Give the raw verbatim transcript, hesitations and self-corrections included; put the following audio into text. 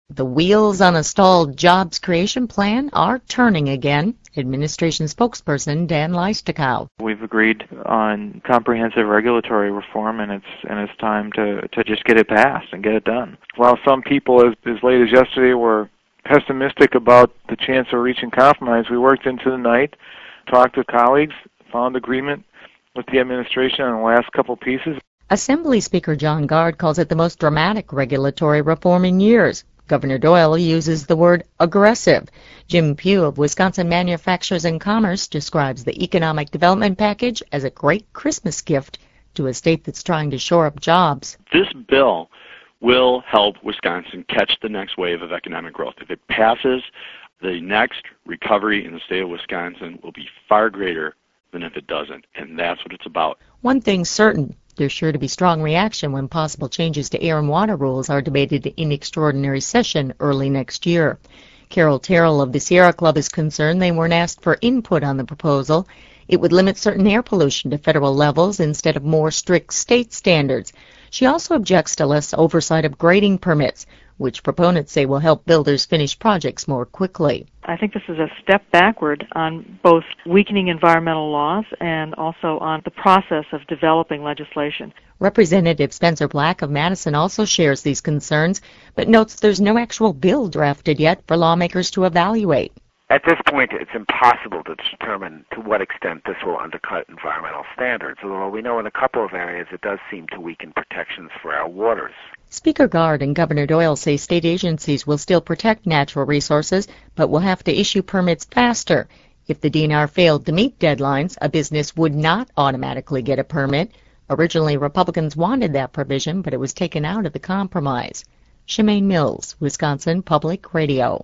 The wheels on a stalled jobs creation plan are turning again. Administration spokesperson Dan Leistikow. We've agreed on comprehensive regulatory reform, and it's and it's time to, to just get it passed and get it done. While some people, as, as late as yesterday, were pessimistic about the chance of reaching compromise, we worked into the night, talked with colleagues, found agreement with the administration on the last couple pieces. Assembly Speaker John Gard calls it the most dramatic regulatory reform in years. Governor Doyle uses the word aggressive. Jim Pugh of Wisconsin Manufacturers and Commerce describes the economic development package as a great Christmas gift to a state that's trying to shore up jobs. This bill will help Wisconsin catch the next wave of economic growth. If it passes, the next recovery in the state of Wisconsin will be far greater than if it doesn't, and that's what it's about. One thing's certain. There's sure to be strong reaction when possible changes to air and water rules are debated in extraordinary session early next year. Carol Terrell of the Sierra Club is concerned they weren't asked for input on the proposal. It would limit certain air pollution to federal levels instead of more strict state standards. She also objects to less oversight of grading permits, which proponents say will help builders finish projects more quickly. I think this is a step backward on both weakening environmental laws and also on the process of developing legislation. Representative Spencer Black of Madison also shares these concerns, but notes there's no actual bill drafted yet for lawmakers to evaluate. At this point, it's impossible to determine to what extent this will undercut environmental standards, although we know in a couple of areas it does seem to weaken protections for our waters. Speaker Gard and Governor Doyle say state agencies will still protect natural resources, but will have to issue permits faster. If the D N R failed to meet deadlines, a business would not automatically get a permit. Originally, Republicans wanted that provision, but it was taken out of the compromise. Shemaine Mills, Wisconsin Public Radio.